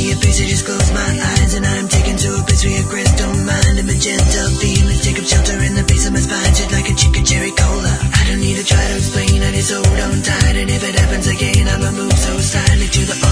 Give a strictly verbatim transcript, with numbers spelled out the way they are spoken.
me a piece, I just close my eyes, and I'm taken to a place where your crystal mind and magenta feelings take up shelter in the base of my spine, shit like a chicken cherry cola. I don't need to try to explain, I just hold on tight, and if it happens again, I'ma move so silently to the